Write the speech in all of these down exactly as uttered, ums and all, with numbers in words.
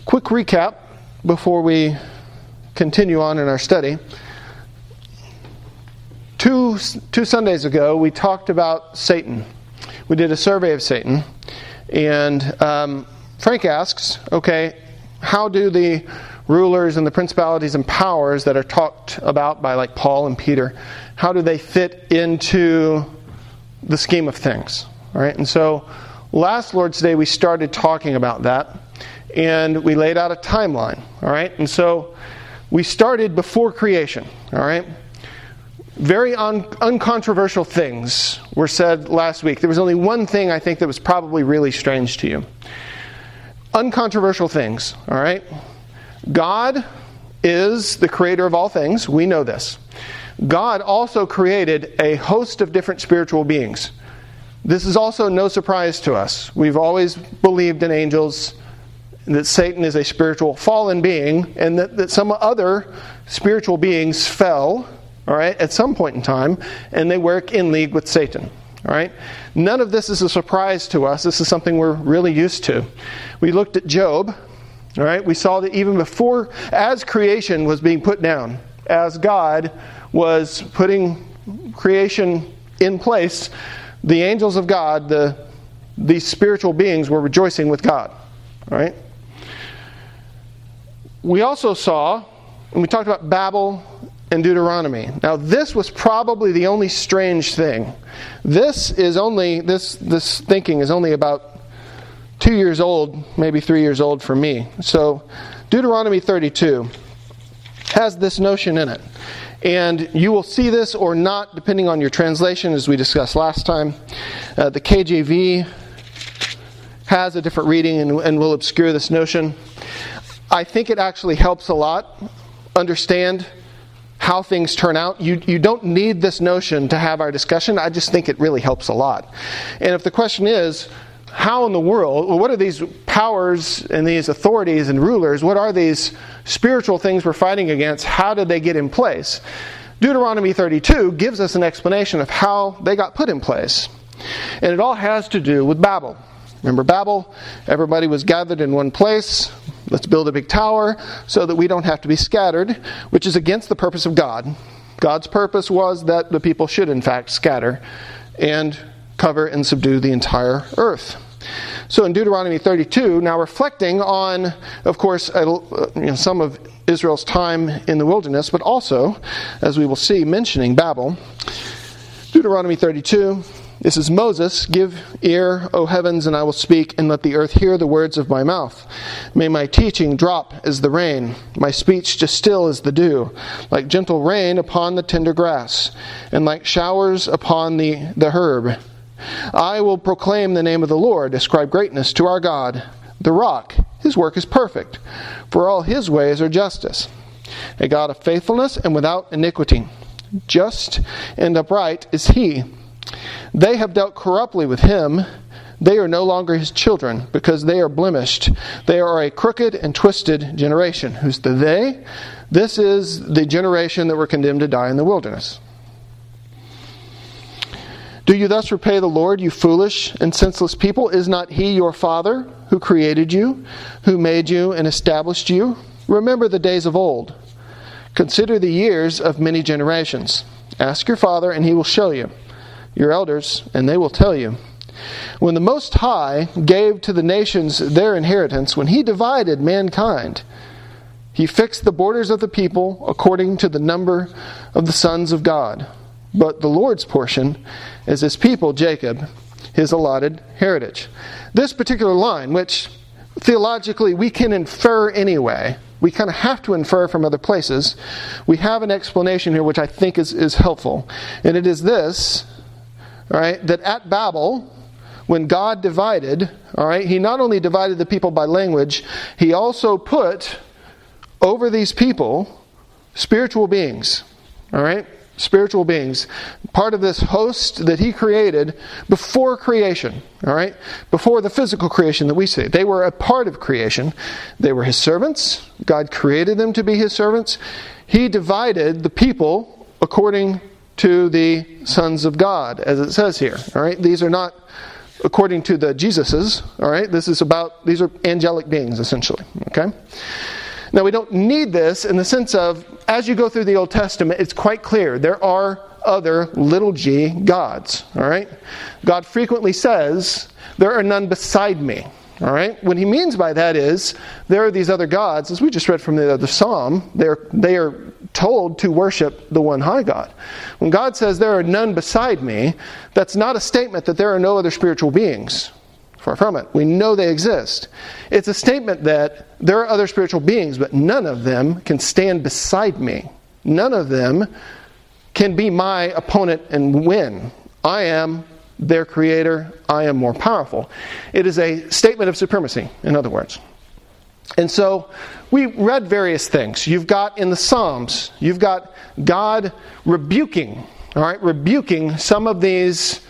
quick recap before we continue on in our study. Two, two Sundays ago, we talked about Satan. We did a survey of Satan. And um, Frank asks, okay, how do the rulers and the principalities and powers that are talked about by like Paul and Peter, how do they fit into the scheme of things? All right, and so last Lord's Day we started talking about that, and we laid out a timeline. All right, and so we started before creation. All right, very un- uncontroversial things were said last week. There was only one thing I think that was probably really strange to you. Uncontroversial things. All right. God is the creator of all things. We know this. God also created a host of different spiritual beings. This is also no surprise to us. We've always believed in angels, that Satan is a spiritual fallen being, and that, that some other spiritual beings fell, all right, at some point in time, and they work in league with Satan. All right? None of this is a surprise to us. This is something we're really used to. We looked at Job. All right, we saw that even before, as creation was being put down, as God was putting creation in place, the angels of God, the these spiritual beings, were rejoicing with God. All right. We also saw, and we talked about Babel and Deuteronomy. Now, this was probably the only strange thing. This is only this this thinking is only about two years old, maybe three years old for me. So Deuteronomy thirty-two has this notion in it. And you will see this or not, depending on your translation, as we discussed last time. Uh, the K J V has a different reading and, and will obscure this notion. I think it actually helps a lot understand how things turn out. You, you don't need this notion to have our discussion. I just think it really helps a lot. And if the question is, how in the world, well, what are these powers and these authorities and rulers, what are these spiritual things we're fighting against? How did they get in place? Deuteronomy thirty-two gives us an explanation of how they got put in place. And it all has to do with Babel. Remember Babel? Everybody was gathered in one place. Let's build a big tower so that we don't have to be scattered, which is against the purpose of God. God's purpose was that the people should in fact scatter and cover and subdue the entire earth. So in Deuteronomy thirty-two, now reflecting on, of course, you know, some of Israel's time in the wilderness, but also, as we will see, mentioning Babel. Deuteronomy thirty-two, this is Moses, "Give ear, O heavens, and I will speak, and let the earth hear the words of my mouth. May my teaching drop as the rain, my speech distill as the dew, like gentle rain upon the tender grass, and like showers upon the, the herb. I will proclaim the name of the Lord, ascribe greatness to our God, the rock. His work is perfect, for all his ways are justice. A God of faithfulness and without iniquity. Just and upright is he. They have dealt corruptly with him. They are no longer his children, because they are blemished. They are a crooked and twisted generation." Who's the they? This is the generation that were condemned to die in the wilderness. "Do you thus repay the Lord, you foolish and senseless people? Is not he your father, who created you, who made you and established you? Remember the days of old. Consider the years of many generations. Ask your father, and he will show you. Your elders, and they will tell you. When the Most High gave to the nations their inheritance, when he divided mankind, he fixed the borders of the people according to the number of the sons of God. But the Lord's portion is his people, Jacob, his allotted heritage." This particular line, which theologically we can infer anyway, we kind of have to infer from other places, we have an explanation here which I think is, is helpful. And it is this, all right, that at Babel, when God divided, all right, he not only divided the people by language, he also put over these people spiritual beings, all right? Spiritual beings. Part of this host that he created before creation, all right? Before the physical creation that we see. They were a part of creation. They were his servants. God created them to be his servants. He divided the people according to the sons of God, as it says here, all right? These are not according to the Jesuses, all right? This is about, these are angelic beings, essentially, okay? Now, we don't need this in the sense of, as you go through the Old Testament, it's quite clear there are other little g gods, all right? God frequently says, there are none beside me, all right? What he means by that is, there are these other gods, as we just read from the other psalm, they're, they are told to worship the one high God. When God says, there are none beside me, that's not a statement that there are no other spiritual beings. Far from it. We know they exist. It's a statement that there are other spiritual beings, but none of them can stand beside me. None of them can be my opponent and win. I am their creator. I am more powerful. It is a statement of supremacy, in other words. And so we read various things. You've got in the Psalms, you've got God rebuking, all right, rebuking some of these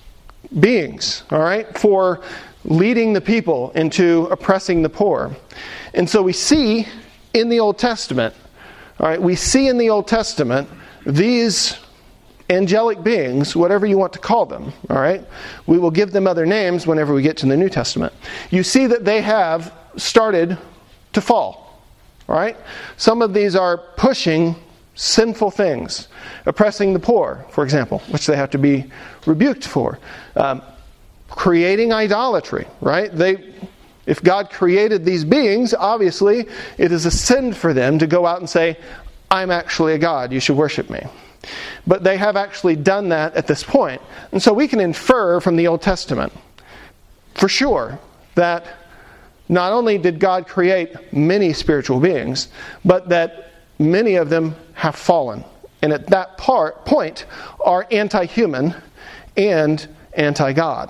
beings, all right, for leading the people into oppressing the poor. And so we see in the Old Testament, all right, we see in the Old Testament these angelic beings, whatever you want to call them, all right, we will give them other names whenever we get to the New Testament. You see that they have started to fall, all right? Some of these are pushing sinful things, oppressing the poor, for example, which they have to be rebuked for. Um, creating idolatry, right? They, if God created these beings, obviously it is a sin for them to go out and say, I'm actually a God, you should worship me. But they have actually done that at this point. And so we can infer from the Old Testament, for sure, that not only did God create many spiritual beings, but that many of them have fallen. And at that part, point are anti-human and anti-God.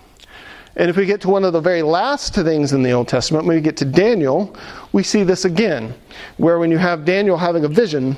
And if we get to one of the very last things in the Old Testament, when we get to Daniel, we see this again, where when you have Daniel having a vision,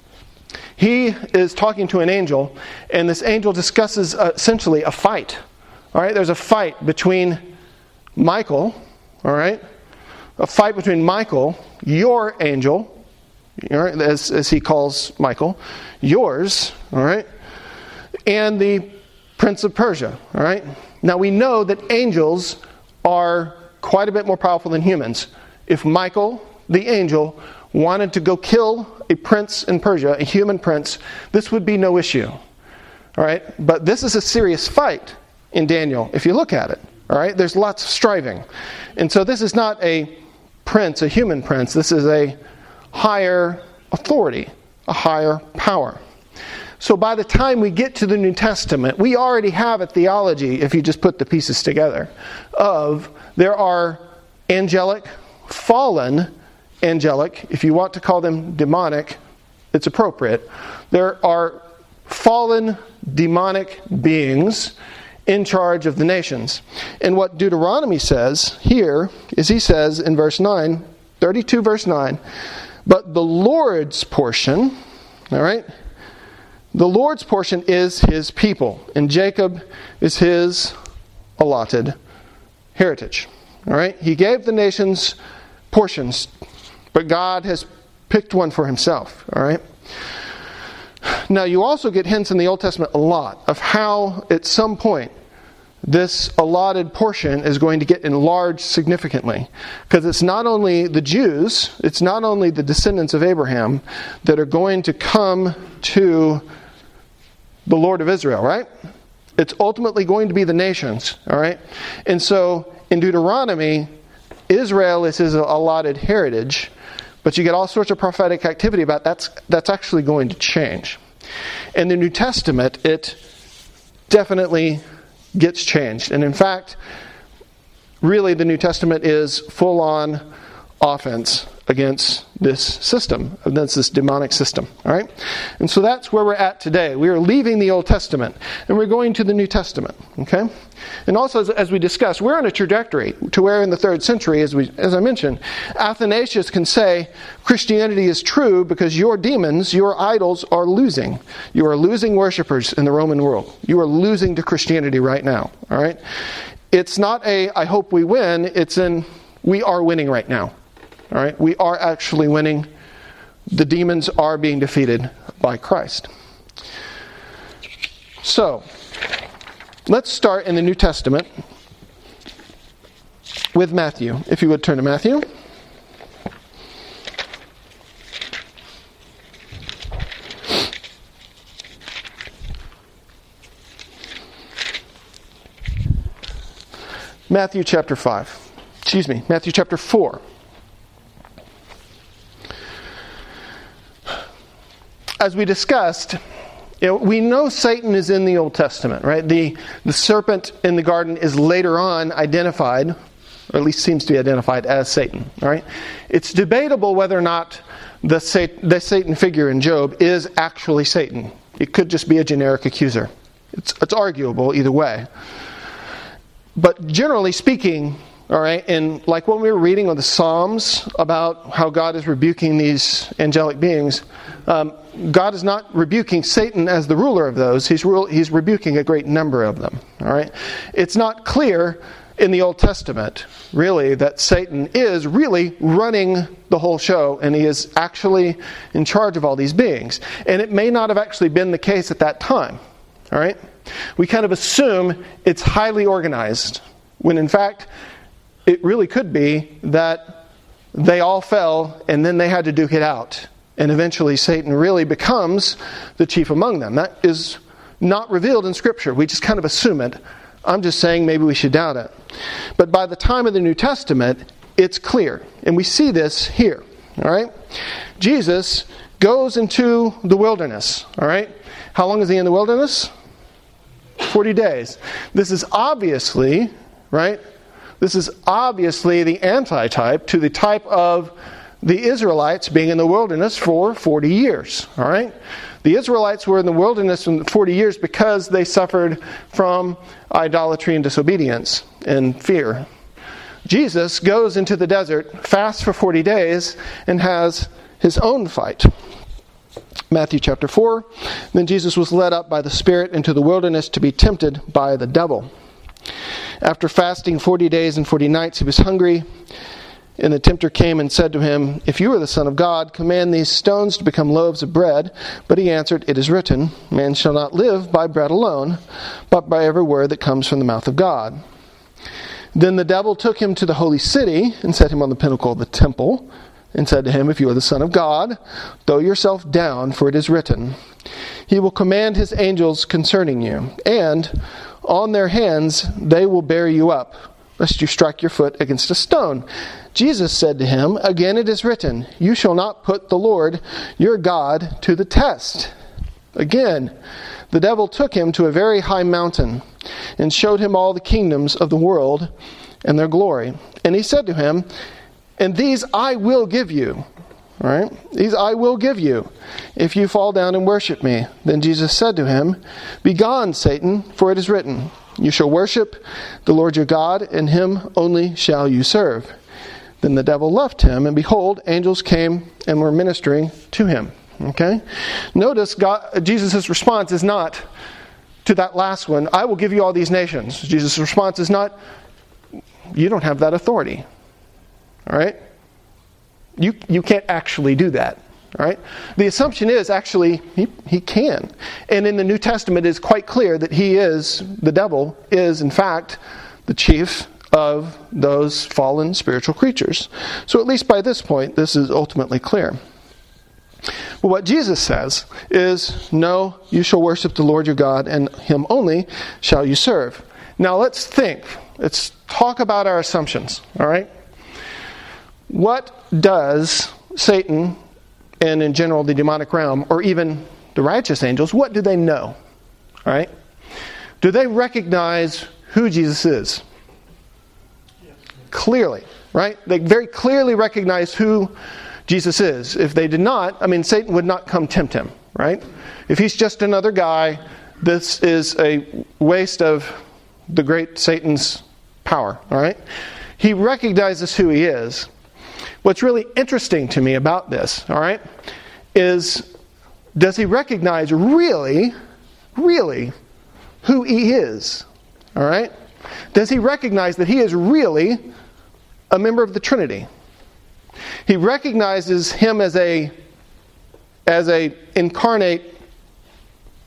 he is talking to an angel, and this angel discusses uh, essentially a fight. All right, there's a fight between Michael, all right, a fight between Michael, your angel, all right, as, as he calls Michael, yours, all right, and the prince of Persia, all right. Now we know that angels are quite a bit more powerful than humans. If Michael, the angel, wanted to go kill a prince in Persia, a human prince, this would be no issue. All right? But this is a serious fight in Daniel, if you look at it. All right? There's lots of striving. And so this is not a prince, a human prince. This is a higher authority, a higher power. So by the time we get to the New Testament, we already have a theology, if you just put the pieces together, of there are angelic, fallen angelic, if you want to call them demonic, it's appropriate. There are fallen demonic beings in charge of the nations. And what Deuteronomy says here is he says in verse nine, thirty-two verse nine, but the Lord's portion, all right, the Lord's portion is his people, and Jacob is his allotted heritage. All right, he gave the nations portions, but God has picked one for himself. All right. Now you also get hints in the Old Testament a lot of how at some point this allotted portion is going to get enlarged significantly. Because it's not only the Jews, it's not only the descendants of Abraham that are going to come to the Lord of Israel, right? It's ultimately going to be the nations, all right? And so in Deuteronomy, Israel is his allotted heritage, but you get all sorts of prophetic activity about that's that's actually going to change. In the New Testament, it definitely gets changed. And in fact, really the New Testament is full-on offense against this system, against this demonic system. All right? And so that's where we're at today. We are leaving the Old Testament and we're going to the New Testament. Okay? And also, as, as we discussed, we're on a trajectory to where in the third century, as we as I mentioned, Athanasius can say Christianity is true because your demons, your idols are losing. You are losing worshipers in the Roman world. You are losing to Christianity right now. All right? It's not a I hope we win, it's in we are winning right now. All right, we are actually winning. The demons are being defeated by Christ. So, let's start in the New Testament with Matthew. If you would turn to Matthew. Matthew chapter five. Excuse me, Matthew chapter four. As we discussed, you know, we know Satan is in the Old Testament, right? The, the serpent in the garden is later on identified, or at least seems to be identified as Satan, right? It's debatable whether or not the, the Satan figure in Job is actually Satan. It could just be a generic accuser. It's, it's arguable either way. But generally speaking, all right, and like when we were reading on the Psalms about how God is rebuking these angelic beings, um, God is not rebuking Satan as the ruler of those. He's rule, he's rebuking a great number of them. All right, it's not clear in the Old Testament, really, that Satan is really running the whole show, and he is actually in charge of all these beings. And it may not have actually been the case at that time. All right, we kind of assume it's highly organized, when in fact it really could be that they all fell and then they had to duke it out. And eventually Satan really becomes the chief among them. That is not revealed in Scripture. We just kind of assume it. I'm just saying maybe we should doubt it. But by the time of the New Testament, it's clear. And we see this here. All right? Jesus goes into the wilderness. All right? How long is he in the wilderness? forty days. This is obviously, right? This is obviously the antitype to the type of the Israelites being in the wilderness for forty years. All right? The Israelites were in the wilderness for forty years because they suffered from idolatry and disobedience and fear. Jesus goes into the desert, fasts for forty days, and has his own fight. Matthew chapter four. Then Jesus was led up by the Spirit into the wilderness to be tempted by the devil. After fasting forty days and forty nights, he was hungry. And the tempter came and said to him, "If you are the Son of God, command these stones to become loaves of bread." But he answered, "It is written, man shall not live by bread alone, but by every word that comes from the mouth of God." Then the devil took him to the holy city and set him on the pinnacle of the temple, and said to him, "If you are the Son of God, throw yourself down, for it is written, he will command his angels concerning you, and on their hands they will bear you up, lest you strike your foot against a stone." Jesus said to him, "Again it is written, you shall not put the Lord your God to the test." Again, the devil took him to a very high mountain, and showed him all the kingdoms of the world and their glory. And he said to him, "And these I will give you." All right? "These I will give you, if you fall down and worship me." Then Jesus said to him, "Begone, Satan, for it is written, you shall worship the Lord your God, and him only shall you serve." Then the devil left him, and behold, angels came and were ministering to him. Okay? Notice God, Jesus' response is not to that last one, "I will give you all these nations." Jesus' response is not, "You don't have that authority." All right? You you can't actually do that. All right? The assumption is actually he, he can. And in the New Testament it is quite clear that he is, the devil is in fact the chief of those fallen spiritual creatures. So at least by this point this is ultimately clear. But what Jesus says is, "No, you shall worship the Lord your God, and him only shall you serve." Now let's think. Let's talk about our assumptions. All right? What does Satan, and in general the demonic realm, or even the righteous angels, what do they know? All right? Do they recognize who Jesus is? Yes. Clearly, right? They very clearly recognize who Jesus is. If they did not, I mean, Satan would not come tempt him, right? If he's just another guy, this is a waste of the great Satan's power, all right? He recognizes who he is. What's really interesting to me about this, all right, is does he recognize really, really who he is? All right? Does he recognize that he is really a member of the Trinity? He recognizes him as a as a incarnate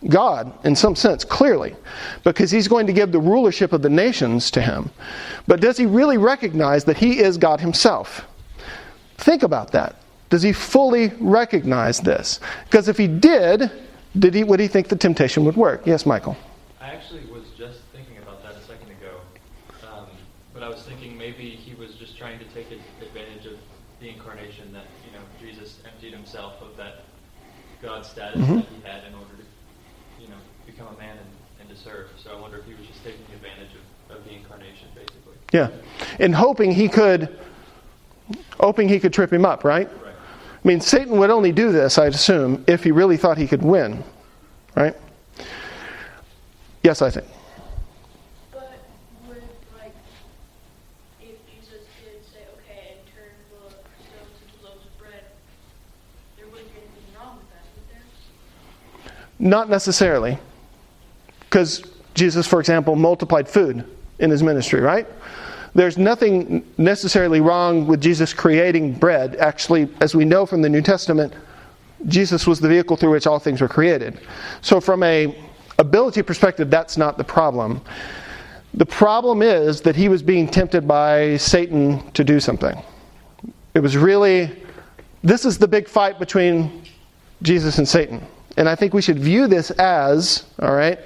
God in some sense, clearly, because he's going to give the rulership of the nations to him. But does he really recognize that he is God himself? Think about that. Does he fully recognize this? Because if he did, did he would he think the temptation would work? Yes, Michael. I actually was just thinking about that a second ago. Um, but I was thinking maybe he was just trying to take advantage of the incarnation, that, you know, Jesus emptied himself of that God status mm-hmm. that he had in order to, you know, become a man and, and to serve. So I wonder if he was just taking advantage of, of the incarnation, basically. Yeah. And hoping he could hoping he could trip him up, right? Right. I mean, Satan would only do this, I'd assume, if he really thought he could win. Right? Yes, I think. But would, like, if Jesus did say, okay, and turn the stones into loaves of bread, there wouldn't be anything wrong with that, would there? Not necessarily. Because Jesus, for example, multiplied food in his ministry, right? There's nothing necessarily wrong with Jesus creating bread. Actually, as we know from the New Testament, Jesus was the vehicle through which all things were created. So from a ability perspective, that's not the problem. The problem is that he was being tempted by Satan to do something. It was really, this is the big fight between Jesus and Satan. And I think we should view this as, all right,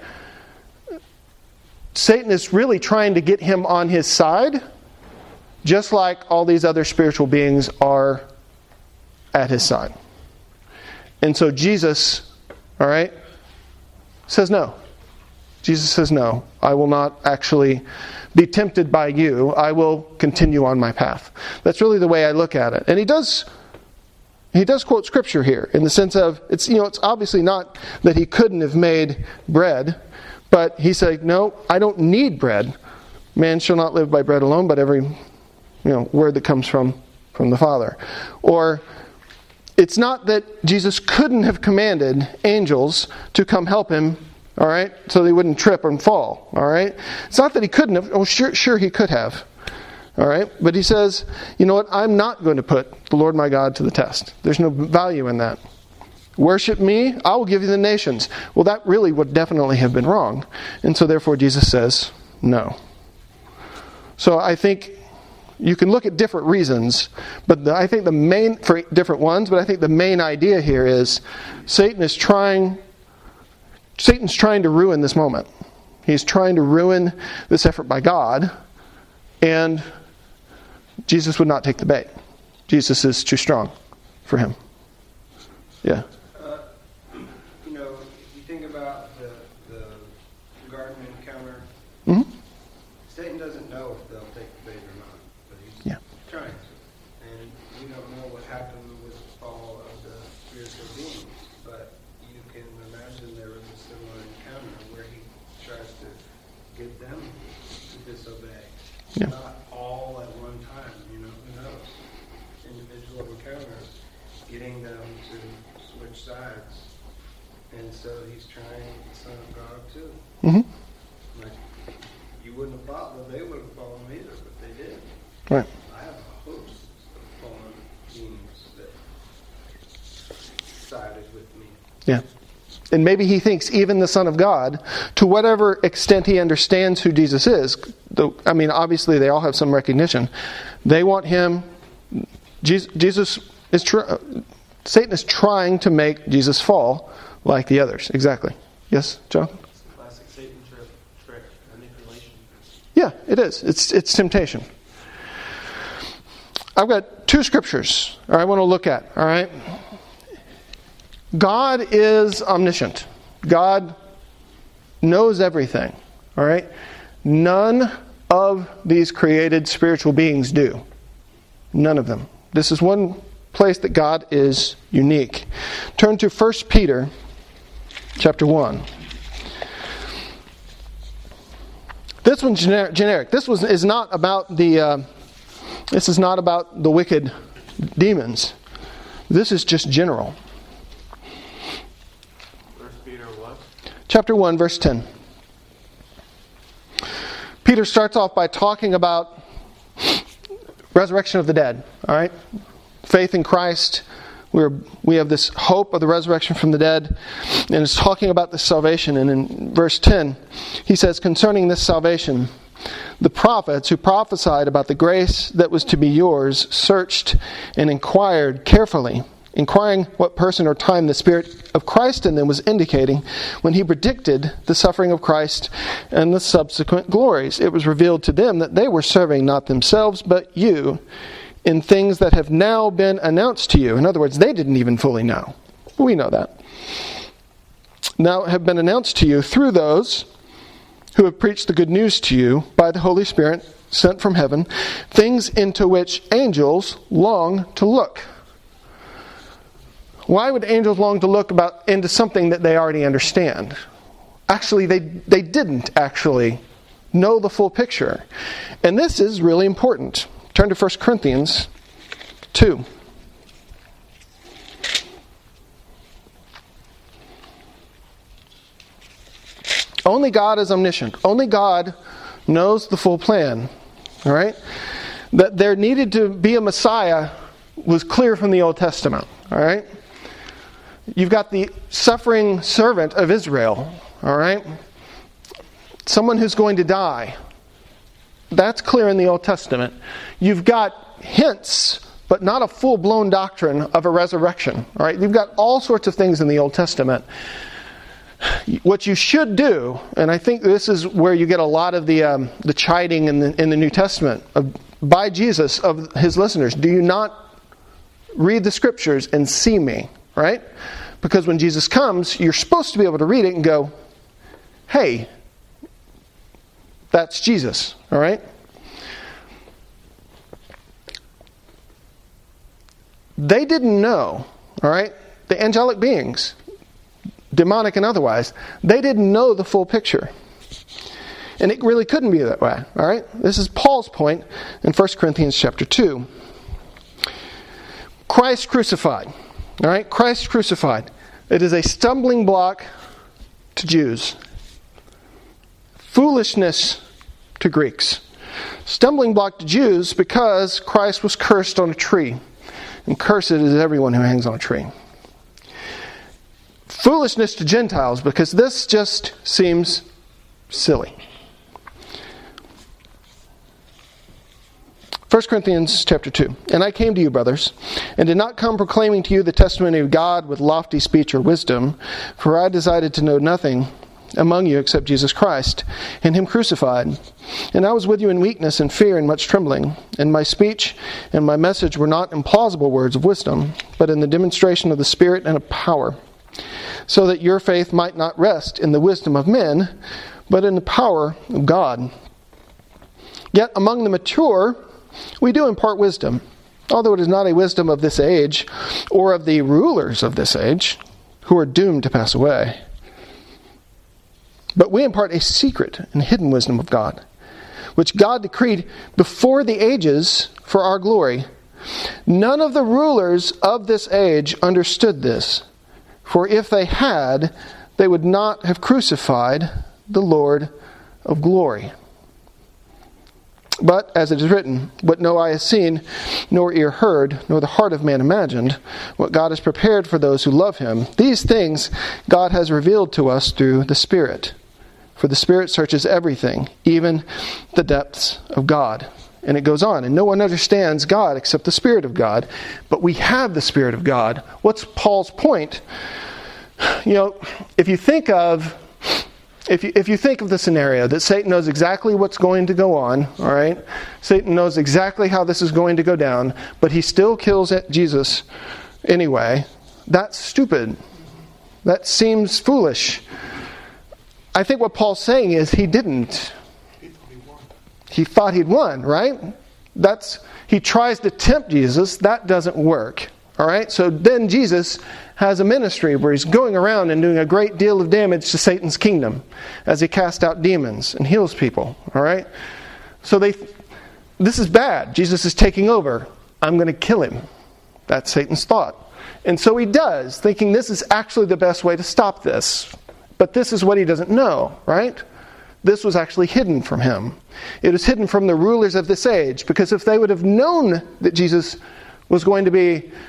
Satan is really trying to get him on his side, just like all these other spiritual beings are at his side. And so Jesus, all right, says no. Jesus says no. I will not actually be tempted by you. I will continue on my path. That's really the way I look at it. And he does he does quote scripture here in the sense of, it's, you know, it's obviously not that he couldn't have made bread. But he said, no, I don't need bread. Man shall not live by bread alone, but every, you know, word that comes from, from the Father. Or it's not that Jesus couldn't have commanded angels to come help him, all right, so they wouldn't trip and fall, all right? It's not that he couldn't have. Oh, sure, sure he could have, all right? But he says, you know what, I'm not going to put the Lord my God to the test. There's no value in that. Worship me, I will give you the nations. Well, that really would definitely have been wrong. And so therefore Jesus says no. So I think you can look at different reasons, but the, I think the main, for different ones, but I think the main idea here is Satan is trying, Satan's trying to ruin this moment. He's trying to ruin this effort by God, and Jesus would not take the bait. Jesus is too strong for him. Yeah. Mm-hmm. Satan doesn't know if they'll take the bait or not, but he's yeah. trying to. And we don't know what happened with the fall of the spiritual beings, but you can imagine there was a similar encounter where he tries to get them to disobey. Yeah. Not all at one time, you know, who knows? Individual encounters, getting them to switch sides. And so he's trying the Son of God too. Mm-hmm. Wouldn't have thought that they would have fallen either, but they did. Right. I have a host of fallen beings that sided with me. Yeah. And maybe he thinks even the Son of God, to whatever extent he understands who Jesus is, though, I mean, obviously they all have some recognition. They want him, Jesus, Jesus is, tr- Satan is trying to make Jesus fall like the others. Exactly. Yes, John? Yeah, it is. It's it's temptation. I've got two scriptures I want to look at, all right? God is omniscient. God knows everything, all right? None of these created spiritual beings do. None of them. This is one place that God is unique. Turn to First Peter chapter one. This one's generic. generic. This was is not about the. Uh, this is not about the wicked demons. This is just general. First Peter what? Chapter one, verse ten. Peter starts off by talking about resurrection of the dead. All right, faith in Christ We're, we have this hope of the resurrection from the dead, and it's talking about this salvation. And in verse ten, he says, concerning this salvation, the prophets who prophesied about the grace that was to be yours searched and inquired carefully, inquiring what person or time the Spirit of Christ in them was indicating when he predicted the suffering of Christ and the subsequent glories. It was revealed to them that they were serving not themselves but you in things that have now been announced to you. In other words, they didn't even fully know. We know that. Now have been announced to you through those who have preached the good news to you by the Holy Spirit sent from heaven, things into which angels long to look. Why would angels long to look about into something that they already understand? Actually, they, they didn't actually know the full picture. And this is really important. Turn to First Corinthians two. Only God is omniscient. Only God knows the full plan. All right? That there needed to be a Messiah was clear from the Old Testament. All right? You've got the suffering servant of Israel. All right? Someone who's going to die. That's clear in the Old Testament. You've got hints, but not a full-blown doctrine of a resurrection. All right? You've got all sorts of things in the Old Testament. What you should do, and I think this is where you get a lot of the um, the chiding in the in the New Testament of, by Jesus of his listeners. Do you not read the Scriptures and see me? Right? Because when Jesus comes, you're supposed to be able to read it and go, "Hey, that's Jesus." All right? They didn't know. All right? The angelic beings, demonic and otherwise, they didn't know the full picture. And it really couldn't be that way. All right? This is Paul's point in First Corinthians chapter two. Christ crucified. All right? Christ crucified. It is a stumbling block to Jews. Foolishness to Greeks. Stumbling block to Jews because Christ was cursed on a tree. And cursed is everyone who hangs on a tree. Foolishness to Gentiles, because this just seems silly. First Corinthians chapter two. And I came to you, brothers, and did not come proclaiming to you the testimony of God with lofty speech or wisdom, for I decided to know nothing among you except Jesus Christ, and Him crucified. And I was with you in weakness and fear and much trembling. And my speech and my message were not in plausible words of wisdom, but in the demonstration of the Spirit and of power, so that your faith might not rest in the wisdom of men, but in the power of God. Yet among the mature, we do impart wisdom, although it is not a wisdom of this age, or of the rulers of this age, who are doomed to pass away. But we impart a secret and hidden wisdom of God, which God decreed before the ages for our glory. None of the rulers of this age understood this. For if they had, they would not have crucified the Lord of glory. But, as it is written, what no eye has seen, nor ear heard, nor the heart of man imagined, what God has prepared for those who love Him, these things God has revealed to us through the Spirit. For the Spirit searches everything, even the depths of God. And it goes on, and no one understands God except the Spirit of God. But we have the Spirit of God. What's Paul's point? You know, if you think of if you, if you think of the scenario that Satan knows exactly what's going to go on, all right? Satan knows exactly how this is going to go down, but he still kills Jesus anyway. That's stupid. That seems foolish. I think what Paul's saying is he didn't. He thought he'd won, right? That's he tries to tempt Jesus. That doesn't work. All right? So then Jesus has a ministry where he's going around and doing a great deal of damage to Satan's kingdom as he casts out demons and heals people. All right? So they this is bad. Jesus is taking over. I'm going to kill him. That's Satan's thought. And so he does, thinking this is actually the best way to stop this. But this is what he doesn't know, right? This was actually hidden from him. It was hidden from the rulers of this age, because if they would have known that Jesus was going to be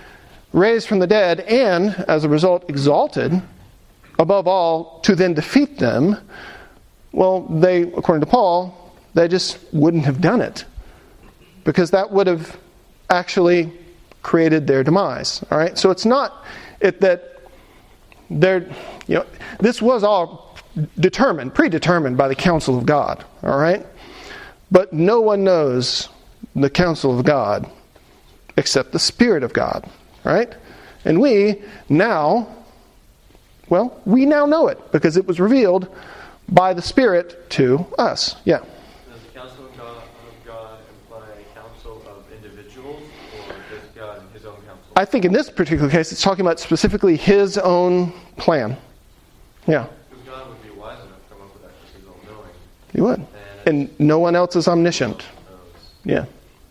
raised from the dead, and as a result exalted above all to then defeat them, well, they, according to Paul, they just wouldn't have done it, because that would have actually created their demise. All right, so it's not it that they're, you know, this was all determined, predetermined by the counsel of God. All right, but no one knows the counsel of God except the Spirit of God. All right, and we now, well, we now know it because it was revealed by the Spirit to us. Yeah. Does the counsel of God, of God imply counsel of individuals, or does God his own counsel? I think in this particular case, it's talking about specifically his own plan. Yeah. Because God would be wise enough to come up with that just his own knowing. He would. And no one else is omniscient. Yeah.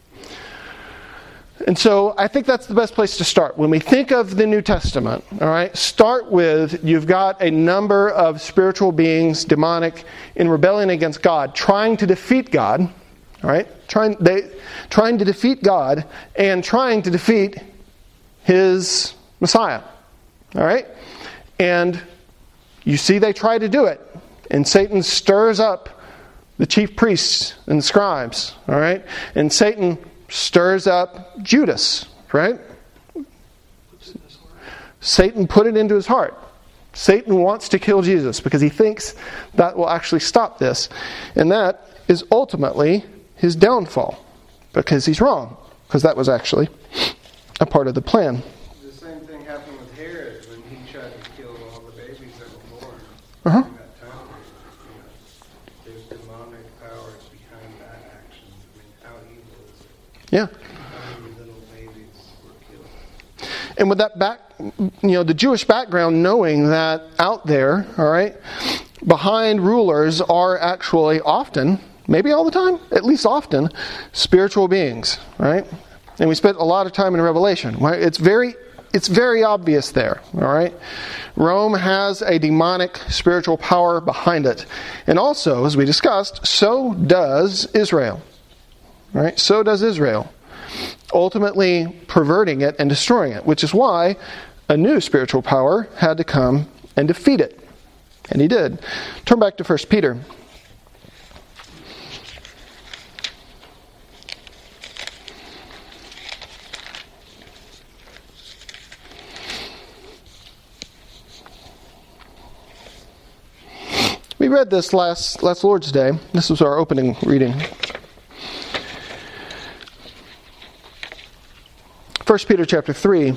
And so I think that's the best place to start. When we think of the New Testament, all right, start with you've got a number of spiritual beings, demonic, in rebellion against God, trying to defeat God, all right, trying they trying to defeat God and trying to defeat His Messiah, all right, and you see they try to do it, and Satan stirs up the chief priests and scribes, all right, and Satan stirs up Judas, right? Satan put it into his heart. Satan wants to kill Jesus because he thinks that will actually stop this. And that is ultimately his downfall because he's wrong. Because that was actually a part of the plan. The same thing happened with Herod when he tried to kill all the babies that were born Uh-huh. during that time period. You know, there's demonic powers behind that action. I mean, how evil is it? Yeah. How many little babies were killed? And with that back, you know, the Jewish background, knowing that out there, all right, behind rulers are actually often, maybe all the time, at least often, spiritual beings, right? And we spent a lot of time in Revelation. Right? It's very, it's very obvious there, all right? Rome has a demonic spiritual power behind it. And also, as we discussed, so does Israel. Right? So does Israel, ultimately perverting it and destroying it, which is why a new spiritual power had to come and defeat it. And he did. Turn back to First Peter. We read this last, last Lord's Day. This was our opening reading. First Peter chapter three,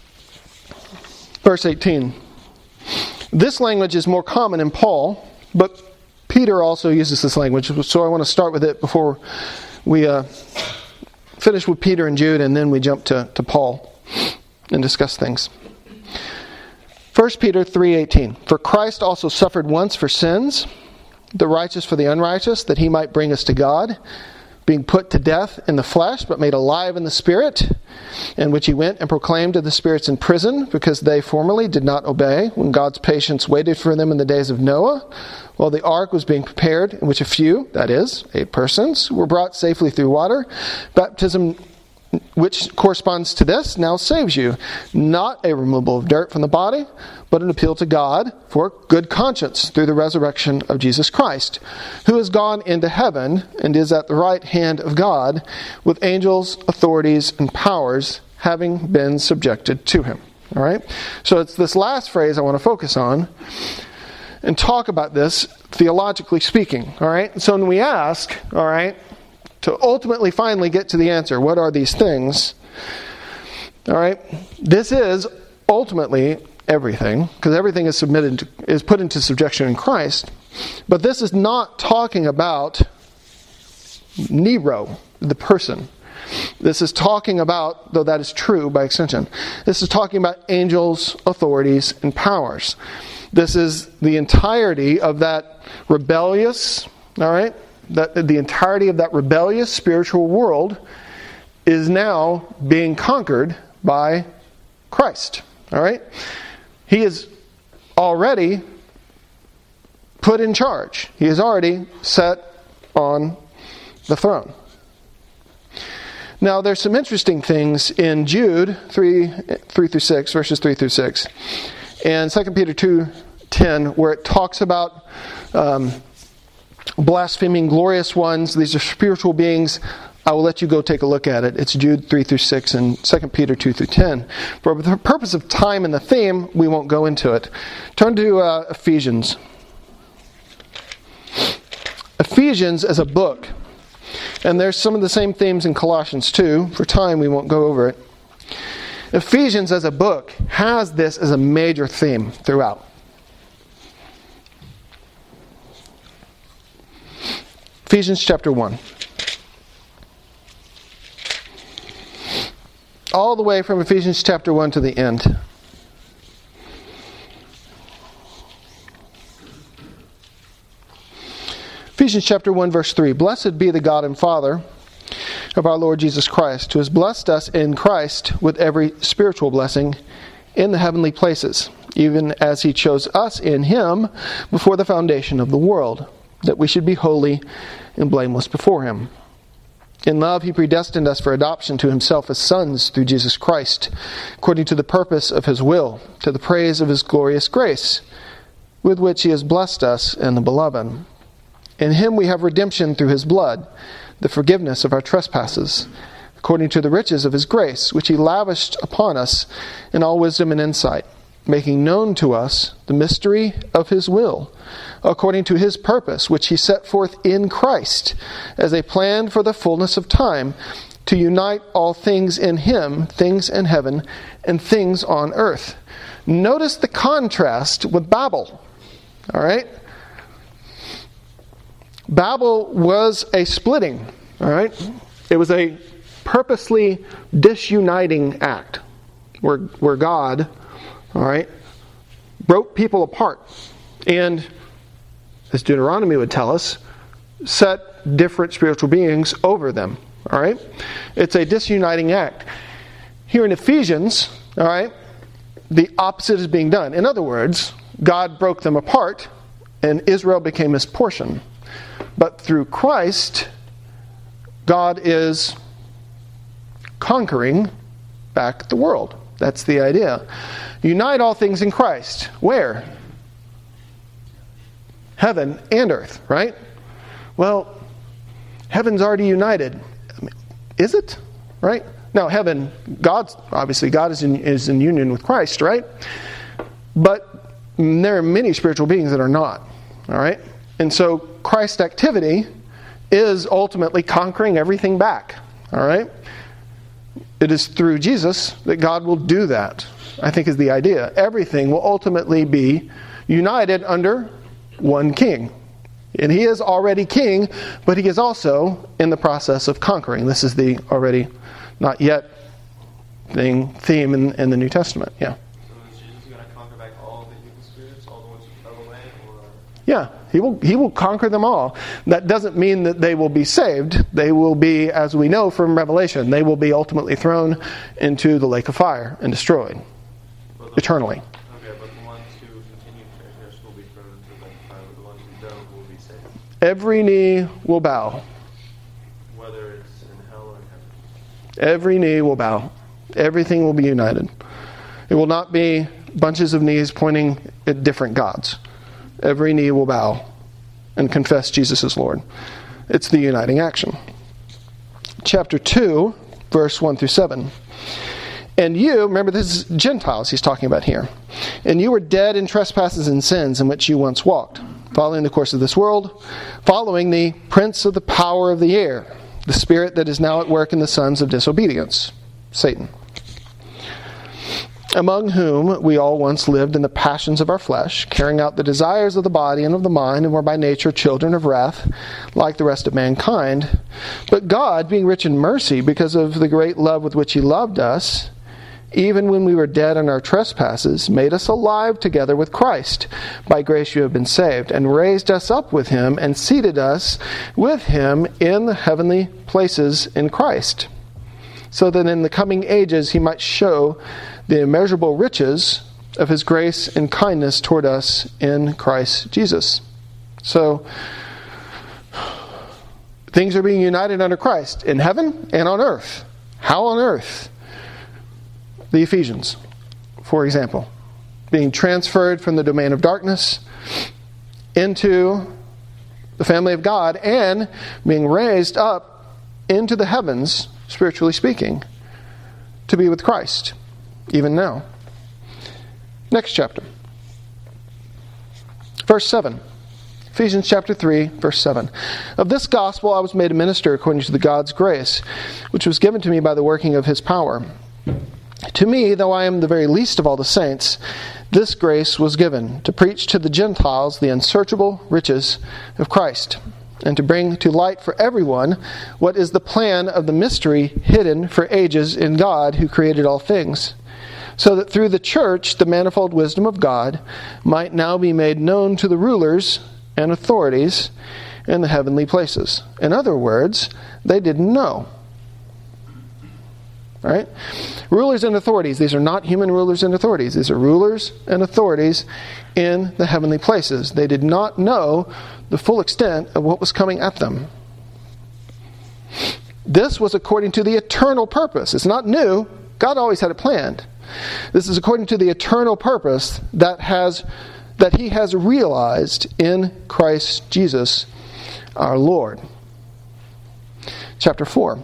verse eighteen. This language is more common in Paul, but Peter also uses this language, so I want to start with it before we uh, finish with Peter and Jude, and then we jump to, to Paul and discuss things. First Peter three eighteen. For Christ also suffered once for sins, the righteous for the unrighteous, that he might bring us to God, being put to death in the flesh, but made alive in the Spirit, in which he went and proclaimed to the spirits in prison, because they formerly did not obey, when God's patience waited for them in the days of Noah, while the ark was being prepared, in which a few, that is, eight persons, were brought safely through water. Baptism, which corresponds to this, now saves you, not a removal of dirt from the body, but an appeal to God for good conscience through the resurrection of Jesus Christ, who has gone into heaven and is at the right hand of God, with angels, authorities, and powers having been subjected to him. All right? So it's this last phrase I want to focus on and talk about this theologically speaking. All right? So when we ask, all right, to ultimately finally get to the answer, what are these things? All right? This is ultimately everything, because everything is submitted to, is put into subjection in Christ. But this is not talking about Nero, the person. This is talking about, though that is true by extension, this is talking about angels, authorities, and powers. This is the entirety of that rebellious, all right, that the entirety of that rebellious spiritual world is now being conquered by Christ. All right? He is already put in charge. He is already set on the throne. Now, there's some interesting things in Jude three, three through six, verses three through six, and Second Peter two ten, where it talks about um, blaspheming glorious ones. These are spiritual beings. I will let you go take a look at it. It's Jude three through six and Second Peter two through ten. For the purpose of time and the theme, we won't go into it. Turn to uh, Ephesians. Ephesians as a book. And there's some of the same themes in Colossians too. For time, we won't go over it. Ephesians as a book has this as a major theme throughout. Ephesians chapter one. All the way from Ephesians chapter one to the end. Ephesians chapter one verse three. Blessed be the God and Father of our Lord Jesus Christ, who has blessed us in Christ with every spiritual blessing in the heavenly places, even as He chose us in Him before the foundation of the world, that we should be holy and blameless before Him. In love, He predestined us for adoption to Himself as sons through Jesus Christ, according to the purpose of His will, to the praise of His glorious grace, with which He has blessed us in the Beloved. In Him we have redemption through His blood, the forgiveness of our trespasses, according to the riches of His grace, which He lavished upon us in all wisdom and insight, making known to us the mystery of His will, according to His purpose, which He set forth in Christ, as a plan for the fullness of time, to unite all things in Him, things in heaven and things on earth. Notice the contrast with Babel. All right? Babel was a splitting. All right? It was a purposely disuniting act where, where God, all right, broke people apart. And, as Deuteronomy would tell us, set different spiritual beings over them. All right? It's a disuniting act. Here in Ephesians, all right, the opposite is being done. In other words, God broke them apart and Israel became His portion. But through Christ, God is conquering back the world. That's the idea. Unite all things in Christ. Where? Heaven and earth, right? Well, heaven's already united. I mean, is it? Right? Now, heaven, God's, obviously, God is in, is in union with Christ, right? But there are many spiritual beings that are not, all right? And so, Christ's activity is ultimately conquering everything back, all right? It is through Jesus that God will do that, I think is the idea. Everything will ultimately be united under one king. And He is already king, but He is also in the process of conquering. This is the already not yet thing theme in, in the New Testament. Yeah. So is Jesus going to conquer back all the evil spirits, all the ones who fell away? Or? Yeah, He will He will conquer them all. That doesn't mean that they will be saved. They will be, as we know from Revelation, they will be ultimately thrown into the lake of fire and destroyed Well, the, eternally. Okay, but the ones who continue to perish will be thrown into the lake of fire, but the ones who don't will be saved. Every knee will bow. Whether it's in hell or in heaven. Every knee will bow. Everything will be united. It will not be bunches of knees pointing at different gods. Every knee will bow and confess Jesus as Lord. It's the uniting action. Chapter two, verse one through seven. And you, remember this is Gentiles he's talking about here. And you were dead in trespasses and sins in which you once walked, following the course of this world, following the prince of the power of the air, the spirit that is now at work in the sons of disobedience, Satan, among whom we all once lived in the passions of our flesh, carrying out the desires of the body and of the mind, and were by nature children of wrath, like the rest of mankind. But God, being rich in mercy, because of the great love with which He loved us, even when we were dead in our trespasses, made us alive together with Christ. By grace you have been saved, and raised us up with Him, and seated us with Him in the heavenly places in Christ, so that in the coming ages He might show the immeasurable riches of His grace and kindness toward us in Christ Jesus. So, things are being united under Christ in heaven and on earth. How on earth? The Ephesians, for example, being transferred from the domain of darkness into the family of God and being raised up into the heavens, spiritually speaking, to be with Christ, even now. Next chapter. Verse seven. Ephesians chapter three, verse seven. Of this gospel I was made a minister according to the God's grace, which was given to me by the working of his power. To me, though I am the very least of all the saints, this grace was given, to preach to the Gentiles the unsearchable riches of Christ, and to bring to light for everyone what is the plan of the mystery hidden for ages in God who created all things, so that through the church the manifold wisdom of God might now be made known to the rulers and authorities in the heavenly places. In other words, they didn't know. All right? Rulers and authorities. These are not human rulers and authorities. These are rulers and authorities in the heavenly places. They did not know the full extent of what was coming at them. This was according to the eternal purpose. It's not new. God always had it planned. This is according to the eternal purpose that has that He has realized in Christ Jesus our Lord. Chapter four.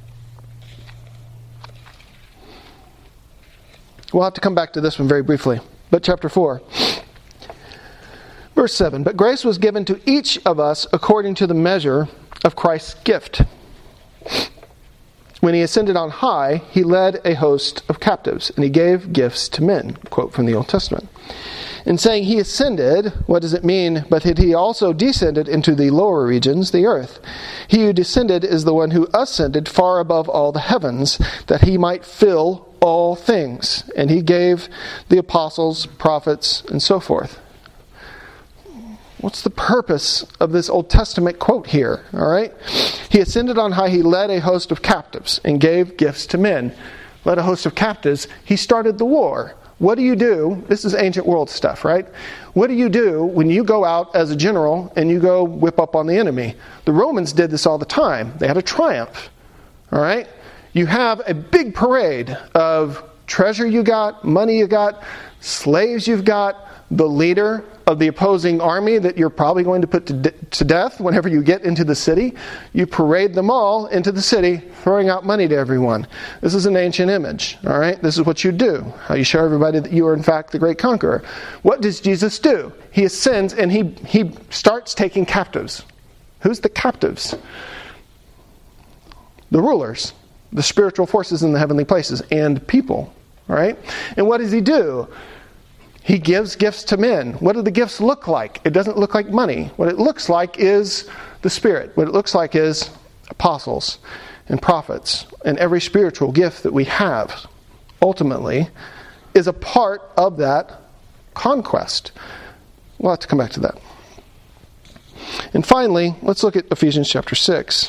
We'll have to come back to this one very briefly. But chapter four. Verse seven. But grace was given to each of us according to the measure of Christ's gift. When He ascended on high, He led a host of captives, and He gave gifts to men. Quote from the Old Testament. In saying He ascended, what does it mean? But that He also descended into the lower regions, the earth. He who descended is the one who ascended far above all the heavens, that He might fill all things. And He gave the apostles, prophets, and so forth. What's the purpose of this Old Testament quote here? All right? He ascended on high, He led a host of captives and gave gifts to men. Led a host of captives. He started the war. What do you do? This is ancient world stuff, right? What do you do when you go out as a general and you go whip up on the enemy? The Romans did this all the time. They had a triumph. All right? You have a big parade of treasure you got, money you got, slaves you've got, the leader of the opposing army that you're probably going to put to, de- to death whenever you get into the city. You parade them all into the city, throwing out money to everyone. This is an ancient image, all right? This is what you do, how you show everybody that you are in fact the great conqueror. What does Jesus do? He ascends and he, he starts taking captives. Who's the captives? The rulers, the spiritual forces in the heavenly places, and people, all right? And what does He do? He gives gifts to men. What do the gifts look like? It doesn't look like money. What it looks like is the Spirit. What it looks like is apostles and prophets. And every spiritual gift that we have, ultimately, is a part of that conquest. We'll have to come back to that. And finally, let's look at Ephesians chapter six.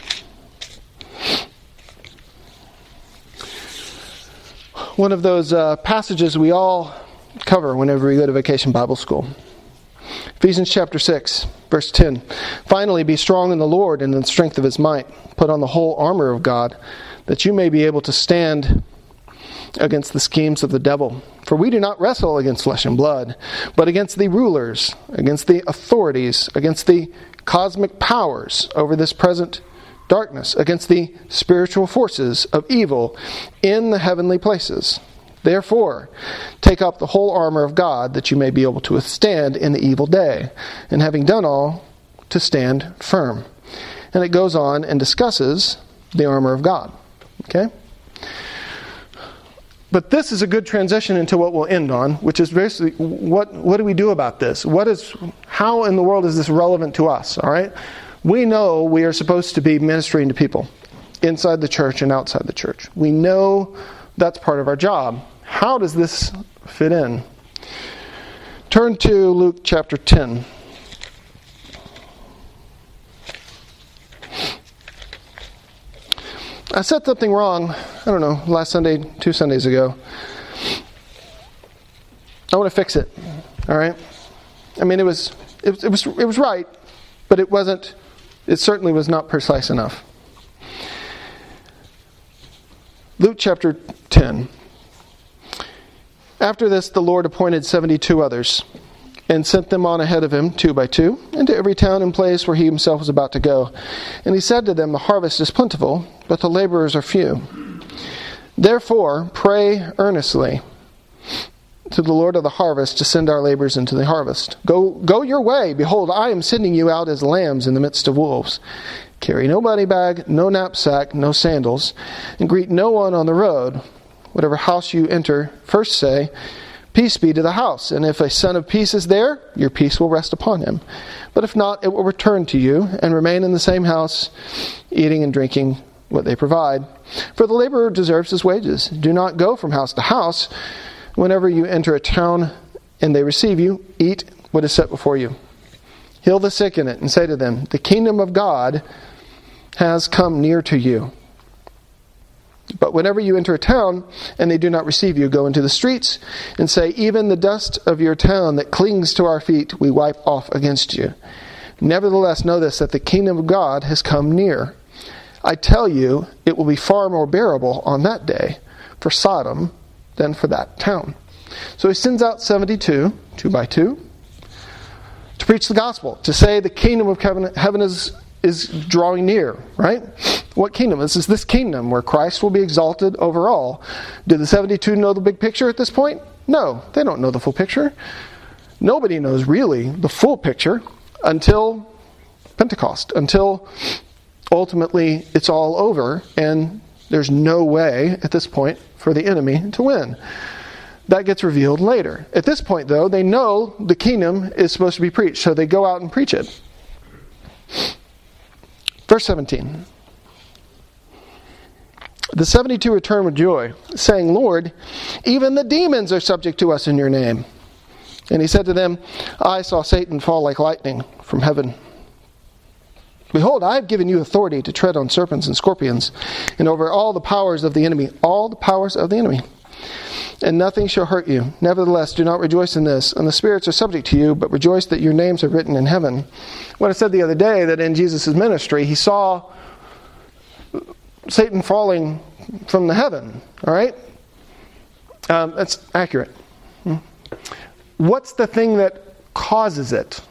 One of those uh, passages we all cover whenever we go to Vacation Bible School. Ephesians chapter six, verse ten. Finally, be strong in the Lord and in the strength of His might. Put on the whole armor of God, that you may be able to stand against the schemes of the devil. For we do not wrestle against flesh and blood, but against the rulers, against the authorities, against the cosmic powers over this present darkness, against the spiritual forces of evil in the heavenly places. Therefore, take up the whole armor of God, that you may be able to withstand in the evil day, and having done all, to stand firm. And it goes on and discusses the armor of God. Okay? But this is a good transition into what we'll end on, which is basically, what, what do we do about this? What is, how in the world is this relevant to us? All right? We know we are supposed to be ministering to people inside the church and outside the church. We know that's part of our job. How does this fit in? Turn to Luke chapter ten. I said something wrong, I don't know, last Sunday, two Sundays ago. I want to fix it. All right? I mean, it was it, it was it was right, but it wasn't it certainly was not precise enough. Luke chapter ten. After this, the Lord appointed seventy-two others, and sent them on ahead of him, two by two, into every town and place where he himself was about to go. And he said to them, the harvest is plentiful, but the laborers are few. Therefore, pray earnestly to the Lord of the harvest to send our laborers into the harvest. Go, go your way. Behold, I am sending you out as lambs in the midst of wolves. Carry no money bag, no knapsack, no sandals, and greet no one on the road. Whatever house you enter, first say, peace be to the house. And if a son of peace is there, your peace will rest upon him. But if not, it will return to you, and remain in the same house, eating and drinking what they provide. For the laborer deserves his wages. Do not go from house to house. Whenever you enter a town and they receive you, eat what is set before you. Heal the sick in it, and say to them, the kingdom of God has come near to you. But whenever you enter a town and they do not receive you, go into the streets and say, even the dust of your town that clings to our feet we wipe off against you. Nevertheless, know this, that the kingdom of God has come near. I tell you, it will be far more bearable on that day for Sodom than for that town. So he sends out seventy-two, two by two, to preach the gospel, to say the kingdom of heaven, heaven is is drawing near, right? What kingdom? This is this kingdom where Christ will be exalted over all. Do the seventy-two know the big picture at this point? No, they don't know the full picture. Nobody knows really the full picture until Pentecost, until ultimately it's all over and there's no way at this point for the enemy to win. That gets revealed later. At this point, though, they know the kingdom is supposed to be preached, so they go out and preach it. Verse seventeen. The seventy-two returned with joy, saying, Lord, even the demons are subject to us in your name. And he said to them, I saw Satan fall like lightning from heaven. Behold, I have given you authority to tread on serpents and scorpions, and over all the powers of the enemy, all the powers of the enemy. And nothing shall hurt you. Nevertheless, do not rejoice in this. And the spirits are subject to you, but rejoice that your names are written in heaven. When I said the other day that in Jesus' ministry, he saw Satan falling from the heaven. All right? Um, that's accurate. What's the thing that causes it?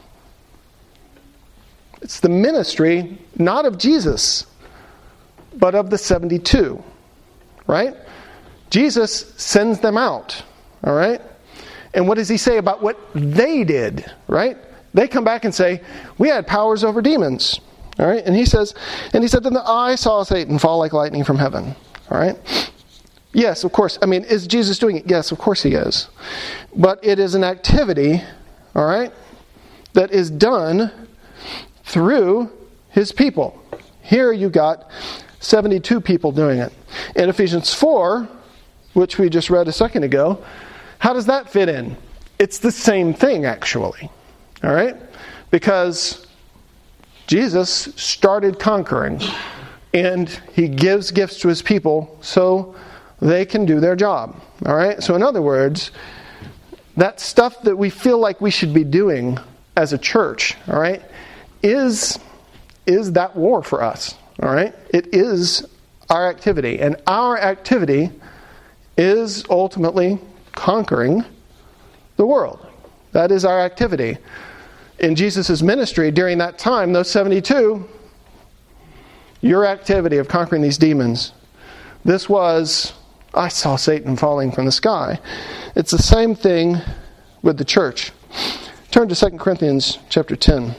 It's the ministry, not of Jesus, but of the seventy-two. Right? Jesus sends them out, all right? And what does he say about what they did, right? They come back and say, we had powers over demons, all right? And he says, and he said to them, I saw Satan fall like lightning from heaven, all right? Yes, of course. I mean, is Jesus doing it? Yes, of course he is. But it is an activity, all right, that is done through his people. Here you got seventy-two people doing it. In Ephesians four, which we just read a second ago, how does that fit in? It's the same thing, actually. All right? Because Jesus started conquering, and he gives gifts to his people so they can do their job. All right? So in other words, that stuff that we feel like we should be doing as a church, all right, is, is that war for us. All right? It is our activity. And our activity is ultimately conquering the world. That is our activity. In Jesus' ministry during that time, those seventy-two, your activity of conquering these demons, this was, I saw Satan falling from the sky. It's the same thing with the church. Turn to Second Corinthians chapter ten.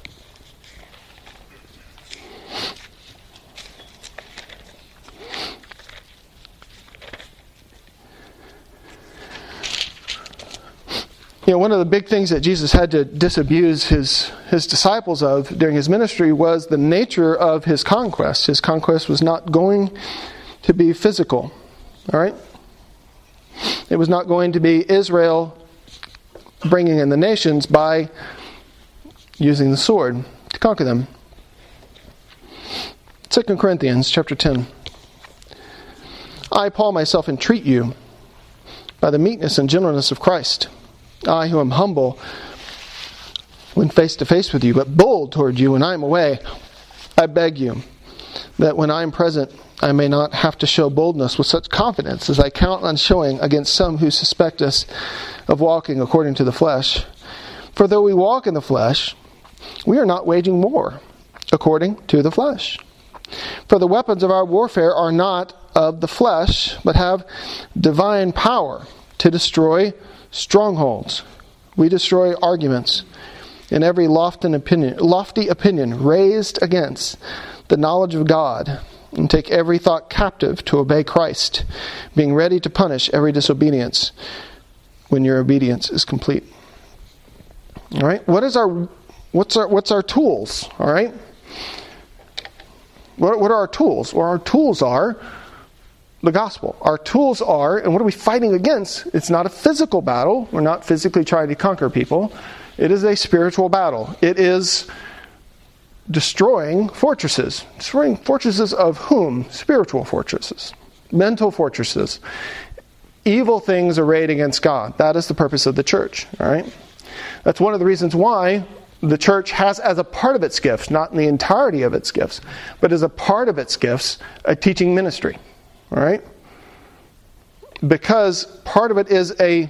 You know, one of the big things that Jesus had to disabuse his, his disciples of during his ministry was the nature of his conquest. His conquest was not going to be physical. All right? It was not going to be Israel bringing in the nations by using the sword to conquer them. Second Corinthians chapter ten. I, Paul, myself entreat you by the meekness and gentleness of Christ, I who am humble when face to face with you, but bold toward you when I am away, I beg you that when I am present, I may not have to show boldness with such confidence as I count on showing against some who suspect us of walking according to the flesh. For though we walk in the flesh, we are not waging war according to the flesh. For the weapons of our warfare are not of the flesh, but have divine power to destroy strongholds. We destroy arguments and every lofty opinion, lofty opinion raised against the knowledge of God, and take every thought captive to obey Christ, being ready to punish every disobedience when your obedience is complete. All right. What is our what's our what's our tools? All right. What what are our tools? Well, our tools are the gospel. Our tools are, and what are we fighting against? It's not a physical battle. We're not physically trying to conquer people. It is a spiritual battle. It is destroying fortresses. Destroying fortresses of whom? Spiritual fortresses. Mental fortresses. Evil things arrayed against God. That is the purpose of the church. All right? That's one of the reasons why the church has as a part of its gifts, not in the entirety of its gifts, but as a part of its gifts, a teaching ministry. All right? Because part of it is a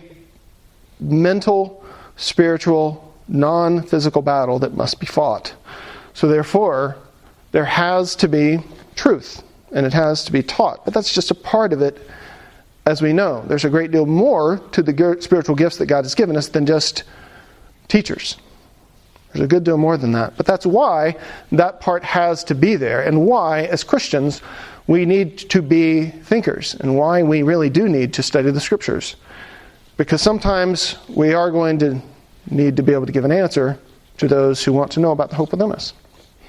mental, spiritual, non-physical battle that must be fought. So therefore, there has to be truth, and it has to be taught. But that's just a part of it, as we know. There's a great deal more to the spiritual gifts that God has given us than just teachers. There's a good deal more than that. But that's why that part has to be there, and why, as Christians, we need to be thinkers, and why we really do need to study the Scriptures. Because sometimes we are going to need to be able to give an answer to those who want to know about the hope within us.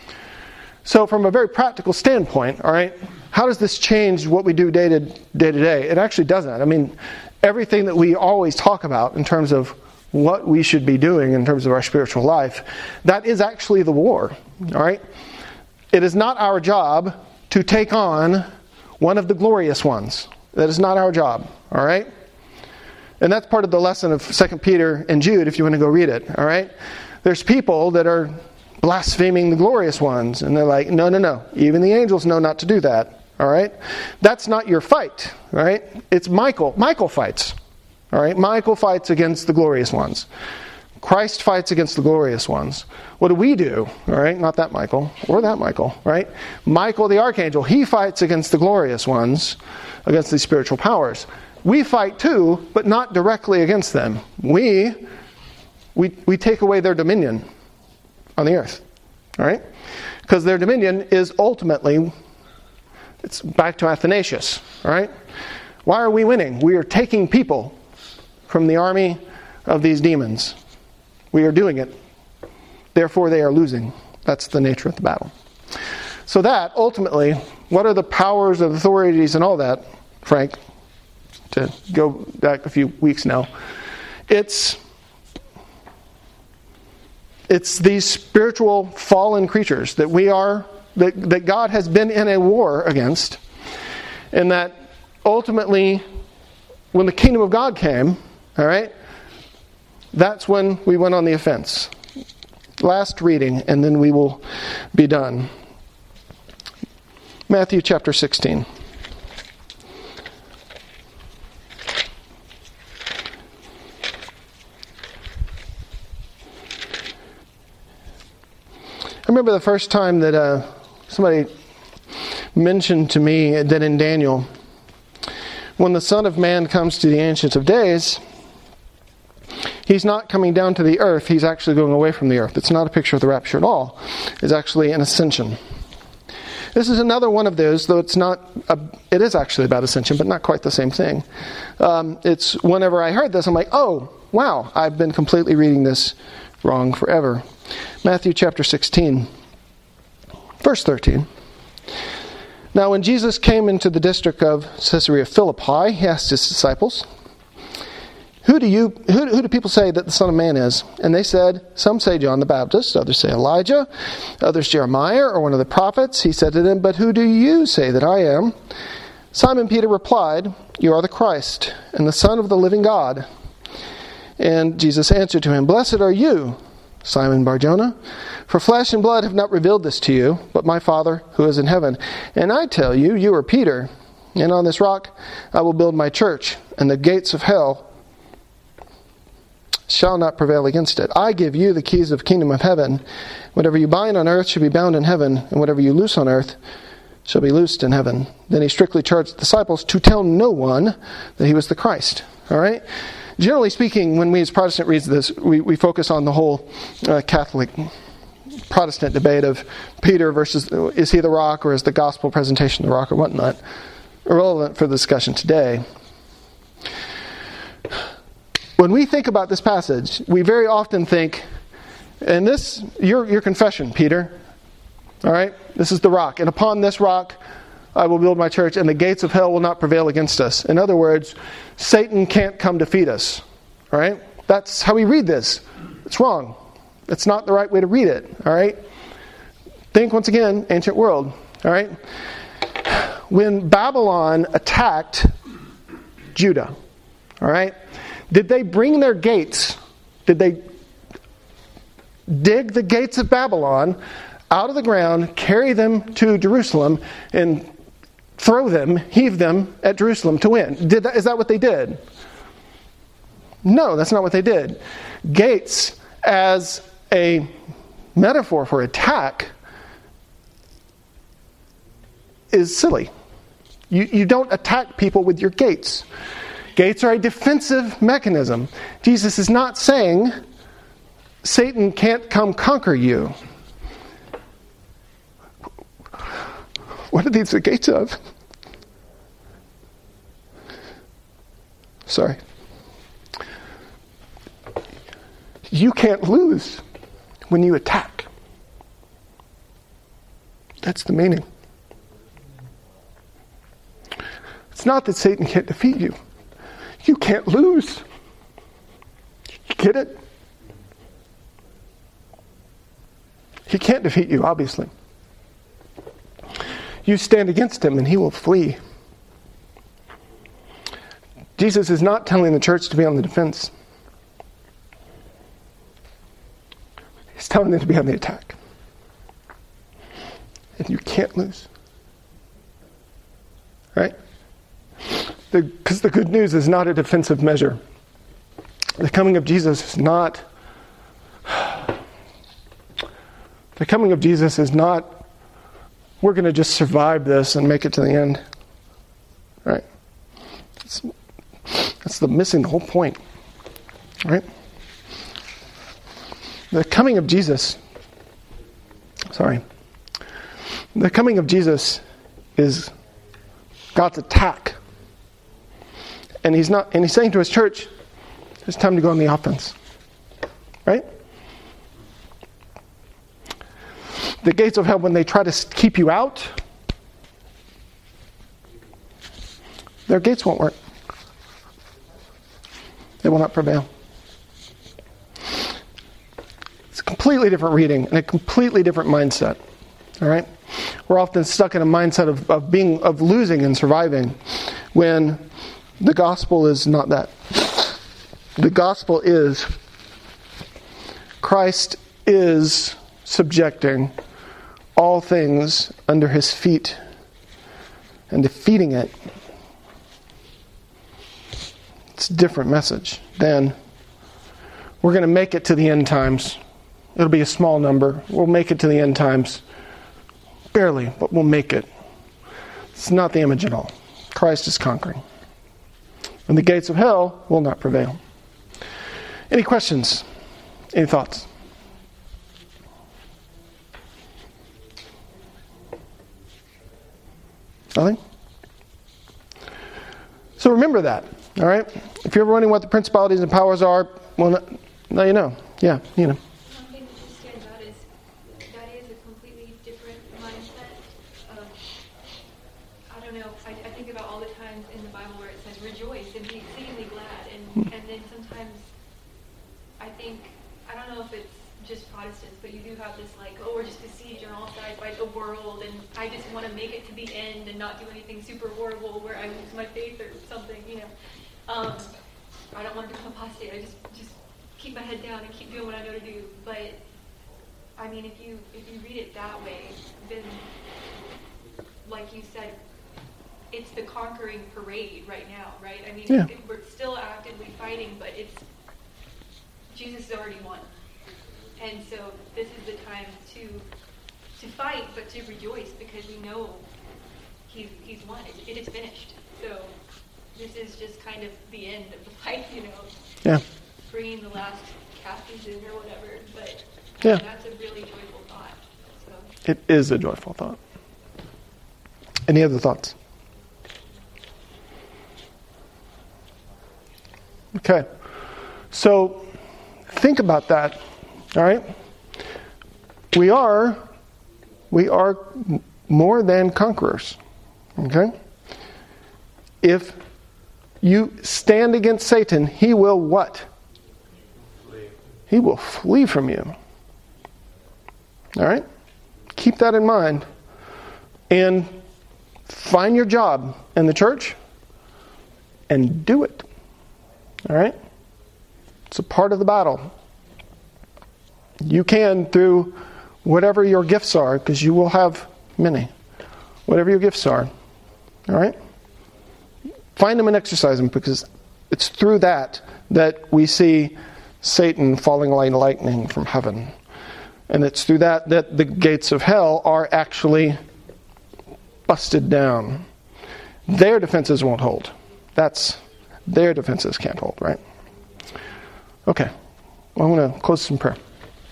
So from a very practical standpoint, all right, how does this change what we do day to day to day? It actually doesn't. I mean, everything that we always talk about in terms of what we should be doing in terms of our spiritual life, that is actually the war, all right? It is not our job to take on one of the glorious ones. That is not our job, all right? And that's part of the lesson of Second Peter and Jude, if you want to go read it, all right? There's people that are blaspheming the glorious ones, and they're like, no, no, no. Even the angels know not to do that, all right? That's not your fight, all right? It's Michael. Michael fights, all right? Michael fights against the glorious ones. Christ fights against the glorious ones. What do we do, all right? Not that Michael, or that Michael, right? Michael the archangel, he fights against the glorious ones, against these spiritual powers. We fight too, but not directly against them. We... We we take away their dominion on the earth. All right? Because their dominion is ultimately, it's back to Athanasius. All right? Why are we winning? We are taking people from the army of these demons. We are doing it. Therefore, they are losing. That's the nature of the battle. So that, ultimately, what are the powers and authorities and all that, Frank, to go back a few weeks now, it's... It's these spiritual fallen creatures that we are, that, that God has been in a war against. And that ultimately, when the kingdom of God came, all right, that's when we went on the offense. Last reading, and then we will be done. Matthew chapter sixteen. I remember the first time that uh, somebody mentioned to me that in Daniel, when the Son of Man comes to the Ancient of Days, he's not coming down to the earth, he's actually going away from the earth. It's not a picture of the rapture at all. It's actually an ascension. This is another one of those, though it's not, a, it is actually about ascension, but not quite the same thing. Um, it's whenever I heard this, I'm like, oh, wow, I've been completely reading this wrong forever. Matthew chapter sixteen, verse thirteen. Now when Jesus came into the district of Caesarea Philippi, he asked his disciples, Who do you who, who do people say that the Son of Man is? And they said, some say John the Baptist, others say Elijah, others Jeremiah or one of the prophets. He said to them, But who do you say that I am? Simon Peter replied, You are the Christ, and the Son of the living God. And Jesus answered to him, Blessed are you, Simon Bar-Jonah, For flesh and blood have not revealed this to you, but my Father who is in heaven. And I tell you, you are Peter, and on this rock I will build my church, and the gates of hell shall not prevail against it. I give you the keys of the kingdom of heaven. Whatever you bind on earth shall be bound in heaven, and whatever you loose on earth shall be loosed in heaven. Then he strictly charged the disciples to tell no one that he was the Christ. All right? Generally speaking, when we as Protestant read this, we, we focus on the whole uh, Catholic Protestant debate of Peter versus is he the rock or is the gospel presentation the rock or whatnot. Irrelevant for the discussion today. When we think about this passage, we very often think, and this, your, your confession, Peter, all right, this is the rock, and upon this rock I will build my church, and the gates of hell will not prevail against us. In other words, Satan can't come defeat us, all right? That's how we read this. It's wrong. That's not the right way to read it, all right? Think, once again, ancient world, all right? When Babylon attacked Judah, all right, did they bring their gates, did they dig the gates of Babylon out of the ground, carry them to Jerusalem, and throw them, heave them at Jerusalem to win? Did that, is that what they did? No, that's not what they did. Gates, as a metaphor for attack, is silly. You, you don't attack people with your gates. Gates are a defensive mechanism. Jesus is not saying Satan can't come conquer you. What are these the gates of? Sorry. You can't lose when you attack. That's the meaning. It's not that Satan can't defeat you. You can't lose. You get it? He can't defeat you, obviously. You stand against him and he will flee. Jesus is not telling the church to be on the defense. He's telling them to be on the attack. And you can't lose. Right? Because the, the good news is not a defensive measure. The coming of Jesus is not... The coming of Jesus is not, we're going to just survive this and make it to the end. Right? That's, that's the missing the whole point. Right? The coming of Jesus, sorry, the coming of Jesus is God's attack. And he's not, and he's saying to his church, it's time to go on the offense. Right? The gates of hell, when they try to keep you out, their gates won't work. They will not prevail. It's a completely different reading and a completely different mindset. All right? We're often stuck in a mindset of, of being of losing and surviving when the gospel is not that. The gospel is Christ is subjecting all things under his feet and defeating it. It's a different message than we're going to make it to the end times. It'll be a small number. We'll make it to the end times. Barely, but we'll make it. It's not the image at all. Christ is conquering. And the gates of hell will not prevail. Any questions? Any thoughts? Nothing? So remember that, all right? If you're ever wondering what the principalities and powers are, well, now you know. Yeah, you know. One thing that just stands out is that is a completely different mindset of, I don't know, I, I think about all the times in the Bible where it says rejoice and be exceedingly glad, and, and then sometimes I think, I don't know if it's just Protestants, but you do have this like, oh, we're just besieged on all sides by the world, and I just want to make it to the end and not do anything super horrible where I lose my faith or something, you know. Um, I don't want to become apostate. I just just keep my head down and keep doing what I know to do. But I mean, if you if you read it that way, then, like you said, it's the conquering parade right now, right? I mean, Yeah. it, we're still actively fighting, but it's Jesus has already won, and so this is the time to to fight, but to rejoice because we know he's he's won. It, it is finished. So this is just kind of the end of the fight, you know. Yeah. Bringing the last captives in or whatever, but Yeah. that's a really joyful thought. So. It is a joyful thought. Any other thoughts? Okay. So think about that. All right? We are we are more than conquerors. Okay? If you stand against Satan, he will what? Flee. He will flee from you. All right? Keep that in mind. And find your job in the church and do it. All right? It's a part of the battle. You can, through whatever your gifts are, because you will have many, whatever your gifts are. All right? Find them and exercise them, because it's through that that we see Satan falling like lightning from heaven. And it's through that that the gates of hell are actually busted down. Their defenses won't hold. That's their defenses can't hold, right? Okay. Well, I'm going to close some prayer.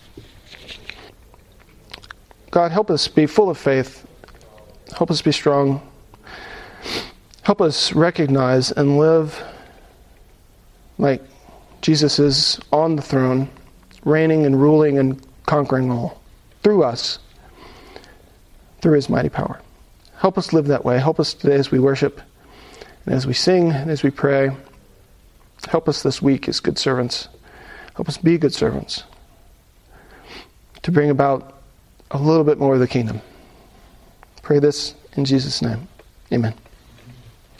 God, help us be full of faith. Help us be strong. Help us recognize and live like Jesus is on the throne, reigning and ruling and conquering all through us, through his mighty power. Help us live that way. Help us today as we worship and as we sing and as we pray. Help us this week as good servants. Help us be good servants to bring about a little bit more of the kingdom. Pray this in Jesus' name. Amen.